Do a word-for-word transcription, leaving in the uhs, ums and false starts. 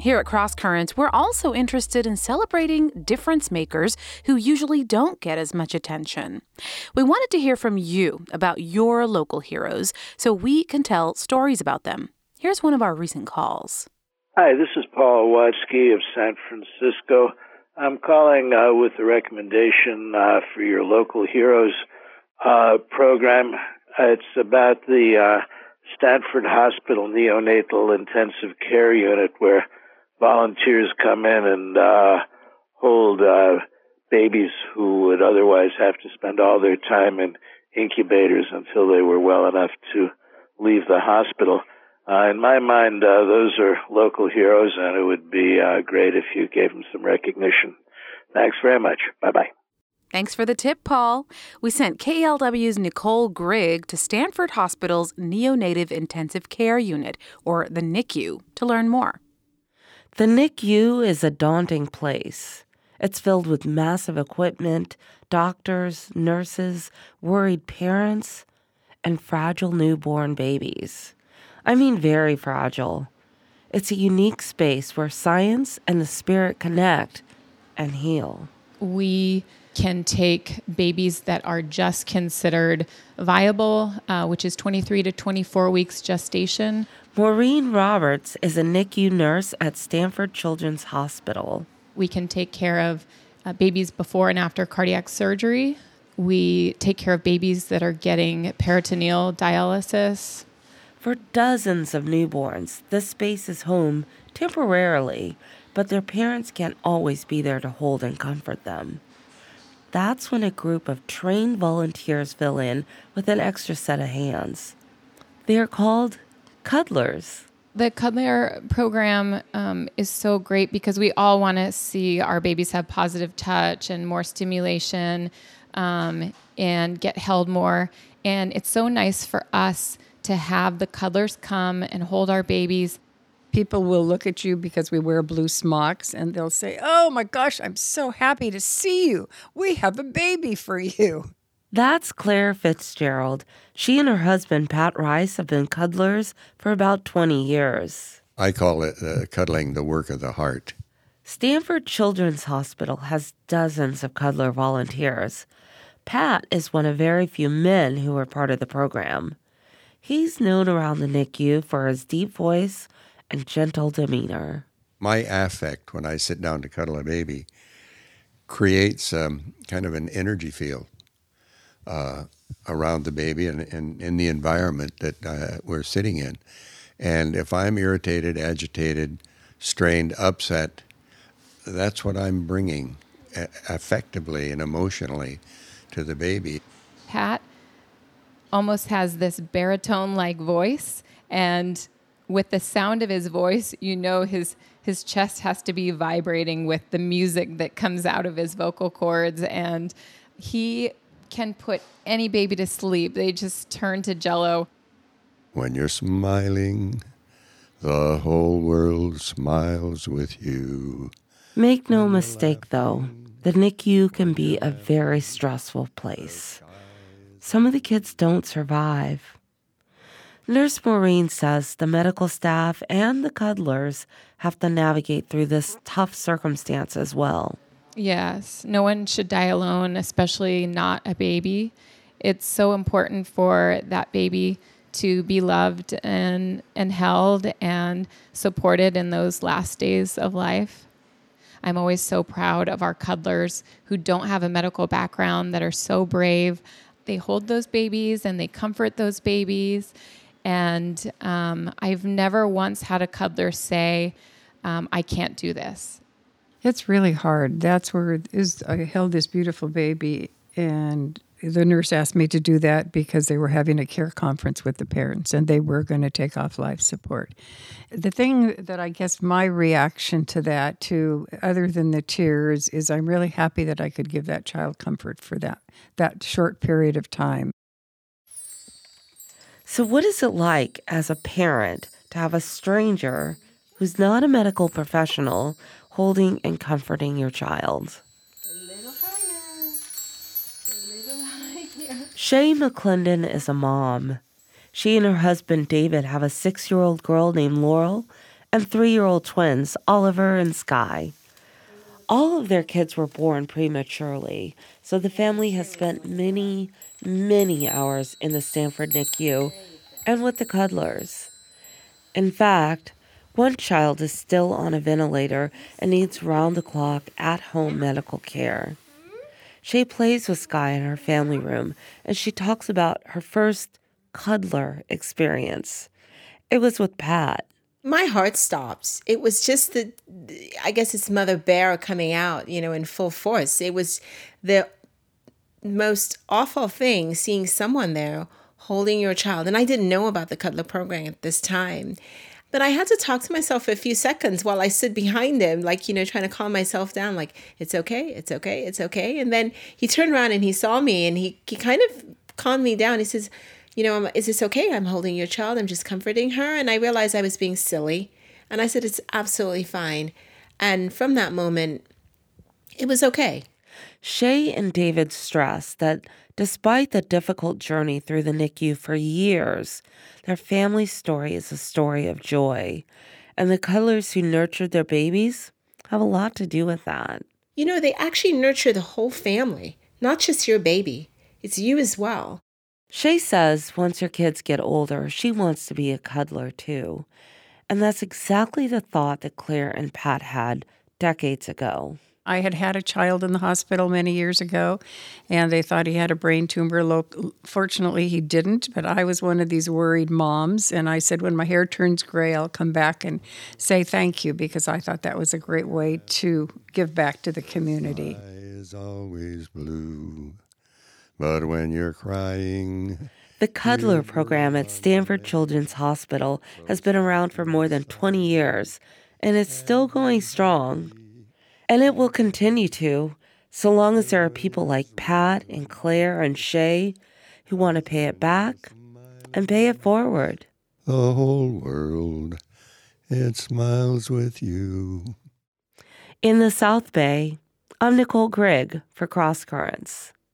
Here at Cross Currents, we're also interested in celebrating difference makers who usually don't get as much attention. We wanted to hear from you about your local heroes so we can tell stories about them. Here's one of our recent calls. Hi, this is Paul Wadsky of San Francisco. I'm calling uh, with a recommendation uh, for your local heroes uh, program. Uh, it's about the uh, Stanford Hospital Neonatal Intensive Care Unit, where volunteers come in and uh, hold uh, babies who would otherwise have to spend all their time in incubators until they were well enough to leave the hospital. Uh, in my mind, uh, those are local heroes, and it would be uh, great if you gave them some recognition. Thanks very much. Bye-bye. Thanks for the tip, Paul. We sent K L W's Nicole Grigg to Stanford Hospital's Neonatal Intensive Care Unit, or the N I C U, to learn more. The N I C U is a daunting place. It's filled with massive equipment, doctors, nurses, worried parents, and fragile newborn babies. I mean very fragile. It's a unique space where science and the spirit connect and heal. We can take babies that are just considered viable, uh, which is twenty-three to twenty-four weeks gestation. Maureen Roberts is a N I C U nurse at Stanford Children's Hospital. We can take care of uh, babies before and after cardiac surgery. We take care of babies that are getting peritoneal dialysis. For dozens of newborns, this space is home temporarily, but their parents can't always be there to hold and comfort them. That's when a group of trained volunteers fill in with an extra set of hands. They are called cuddlers. The Cuddler program um, is so great because we all want to see our babies have positive touch and more stimulation um, and get held more. And it's so nice for us to have the cuddlers come and hold our babies. People will look at you because we wear blue smocks and they'll say, "Oh my gosh, I'm so happy to see you. We have a baby for you." That's Claire Fitzgerald. She and her husband, Pat Rice, have been cuddlers for about twenty years. I call it uh, cuddling the work of the heart. Stanford Children's Hospital has dozens of cuddler volunteers. Pat is one of very few men who are part of the program. He's known around the N I C U for his deep voice and gentle demeanor. My affect when I sit down to cuddle a baby creates um, kind of an energy field uh, around the baby and in the environment that uh, we're sitting in. And if I'm irritated, agitated, strained, upset, that's what I'm bringing uh, affectively and emotionally to the baby. Pat almost has this baritone-like voice, and with the sound of his voice, you know his his chest has to be vibrating with the music that comes out of his vocal cords, and he can put any baby to sleep. They just turn to jello. When you're smiling, the whole world smiles with you. Make no mistake, though, the N I C U can be a very stressful place. Some of the kids don't survive. Nurse Maureen says the medical staff and the cuddlers have to navigate through this tough circumstance as well. Yes, no one should die alone, especially not a baby. It's so important for that baby to be loved and, and held and supported in those last days of life. I'm always so proud of our cuddlers who don't have a medical background, that are so brave. They hold those babies and they comfort those babies. And um, I've never once had a cuddler say, um, I can't do this. It's really hard. That's where it is. I held this beautiful baby, and the nurse asked me to do that because they were having a care conference with the parents, and they were going to take off life support. The thing that I guess my reaction to that, too, other than the tears, is I'm really happy that I could give that child comfort for that, that short period of time. So what is it like as a parent to have a stranger who's not a medical professional holding and comforting your child? A little higher. A little higher. Shay McClendon is a mom. She and her husband David have a six-year-old girl named Laurel and three-year-old twins, Oliver and Sky. All of their kids were born prematurely, so the family has spent many, many hours in the Stanford N I C U and with the cuddlers. In fact, one child is still on a ventilator and needs round-the-clock, at-home medical care. Shay plays with Sky in her family room, and she talks about her first cuddler experience. It was with Pat. My heart stopped. It was just the, I guess it's Mother Bear coming out, you know, in full force. It was the most awful thing, seeing someone there holding your child. And I didn't know about the Cuddler program at this time. But I had to talk to myself for a few seconds while I stood behind him, like, you know, trying to calm myself down, like, it's okay, it's okay, it's okay. And then he turned around and he saw me and he, he kind of calmed me down. He says, you know, is this okay? I'm holding your child. I'm just comforting her. And I realized I was being silly. And I said, it's absolutely fine. And from that moment, it was okay. Shay and David stress that despite the difficult journey through the N I C U for years, their family story is a story of joy. And the cuddlers who nurtured their babies have a lot to do with that. You know, they actually nurture the whole family, not just your baby. It's you as well. Shay says once her kids get older, she wants to be a cuddler too. And that's exactly the thought that Claire and Pat had decades ago. I had had a child in the hospital many years ago, and they thought he had a brain tumor. Lo- Fortunately, he didn't, but I was one of these worried moms, and I said, when my hair turns gray, I'll come back and say thank you, because I thought that was a great way to give back to the community. The sky is always blue, but when you're crying... The Cuddler program at Stanford Children's Hospital has been around for more than twenty years, and it's still going strong. And it will continue to, so long as there are people like Pat and Claire and Shay who want to pay it back and pay it forward. The whole world, it smiles with you. In the South Bay, I'm Nicole Grigg for Cross Currents.